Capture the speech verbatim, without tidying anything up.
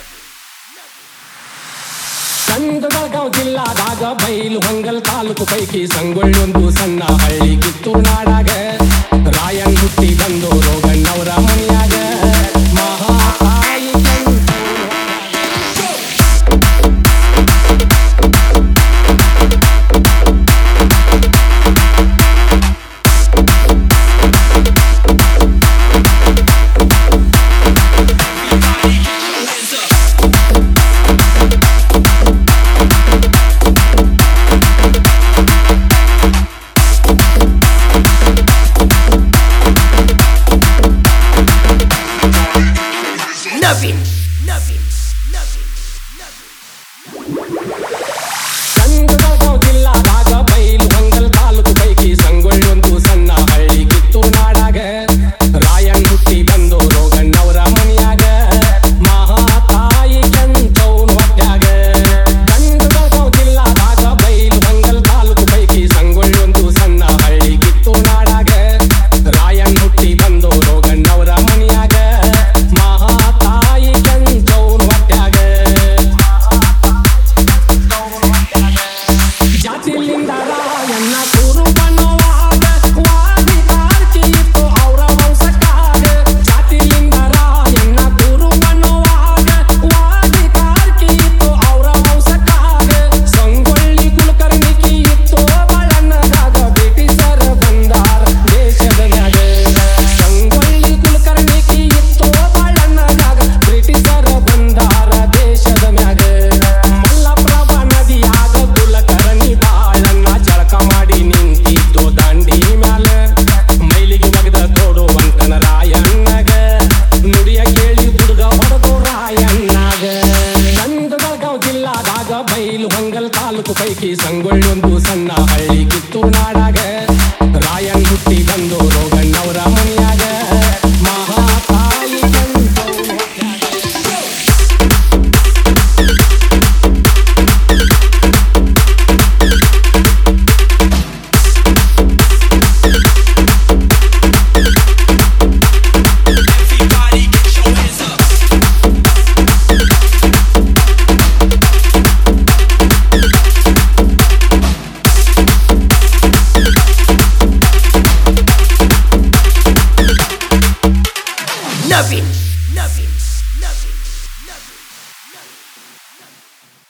ಚಂದ ಬೆಳಗಾವ್ ಜಿಲ್ಲಾದಾಗ ಬೈಲು ಹೊಂಗಲ್ ತಾಲೂಕು ಪೈಕಿ ಸಂಗೊಳ್ಳಿ ಒಂದು ಸಣ್ಣ ಹಳ್ಳಿ ಕಿತ್ತೂರು ನಾಡಾಗ ರಾಯನ್ ಹುಟ್ಟಿ ಬಂದು ರೋಗಣ್ಣವರ ಮನೆಯಾಗ ಮಹಾತಾಯಿ Navin, Navin, Navin, ಚಂದ ಬೆಳಗಾವ್ ಜಿಲ್ಲಾದಾಗ ಬೈಲು ಹೊಂಗಲ್ ತಾಲೂಕು ಪೈಕಿ ಸಂಗೊಳ್ಳಿ ಒಂದು ಸಣ್ಣ ಹಳ್ಳಿ ಕಿತ್ತೂರು ನಾಡಾಗ ರಾಯನ್ ಹುಟ್ಟಿ ಬಂದು ರೋಗಣ್ಣವರ ಮನೆಯಾಗ ಮಹಾತಾಯಿ ಕೆಂಚೌನ್ ಹೊಟ್ಯಾಗ ಚಂದ ಬೆಳಗಾವ್ ಜಿಲ್ಲಾದಾಗ ಬೈಲು ಹೊಂಗಲ್ ತಾಲೂಕು ಪೈಕಿ ಸಂಗೊಳ್ಳಿ ಒಂದು ಸಣ್ಣ ಹಳ್ಳಿ ಕಿತ್ತೂರು ನಾಡಾಗ ರಾಯನ್ ಹುಟ್ಟಿ ಬಂದು ರೋಗಣ್ಣವರ ಮನೆಯಾಗ ಮಹಾತಾಯಿ ಕೆಂಚೌನ್ ಹೊಟ್ಯಾಗ ಜಾತಿಲಿಂದ ರಾಯಣ್ಣ ಕುರು ಬನ್ನೋವಾಗ ವಾದಿ ಕಾರ್ಕಿ ಇತ್ತು ಅವರ ವಂಶಕ್ಕಾಗ ಜಾತಿಲಿಂದ ರಾಯಣ್ಣ ಕುರು ಬನ್ನೋವಾಗ ವಾದಿ ಕಾರ್ಕಿ ಇತ್ತು ಅವರ ವಂಶಕ್ಕಾಗ ಸಂಗೊಳ್ಳಿ ಕುಲಕರ್ಣಿಕಿ ಇತ್ತು ಬಳ್ಳಣ್ಣದಾಗ ಬ್ರಿಟಿಷರ ಬಂದಾರ ದೇಶದ ಮ್ಯಾಗ ಸಂಗೊಳ್ಳಿ ಕುಲಕರ್ಣಿಕಿ ಇತ್ತು ಬಳ್ಳಣ್ಣದಾಗ ಬ್ರಿಟಿಷರ ಬಂದಾರ ದೇಶದ ಮ್ಯಾಗ ಮಲ್ಲಪ್ರಭಾ ನದಿಯಾಗ ಕುಲಕರ್ಣಿ ಬಾಳಣ್ಣ ಜಳಕ ಮಾಡಿ ನಿಂತಿದ್ದು ದಂಡಿ ಮ್ಯಾಲ ಮೈಲಿಗೆ ಒಗದ ತೋಡುವಂತನ ರಾಯಣ್ಣಗ ನುಡಿಯ ಕೇಳಿ ಹುಡುಗ ಹೊಡೆದು ರಾಯಣ್ಣಗ ಚಂದ ಬೆಳಗಾವ್ ಜಿಲ್ಲಾದಾಗ ಬೈಲು ಹೊಂಗಲ್ ತಾಲೂಕು ಪೈಕಿ ಸಂಗೊಳ್ಳಿ ಒಂದು ಸಣ್ಣ ಹಳ್ಳಿ ಕಿತ್ತೂರು ನಾಡಾಗ ರಾಯನ್ ಹುಟ್ಟಿ ಬಂದು ರೋಗಣ್ಣವರ ಮನೆಯಾಗ ಮಹಾತಾಯಿ ಕೆಂಚೌನ್ everybody get your hands up. Navin, Navin, Navin, Navin, Navin.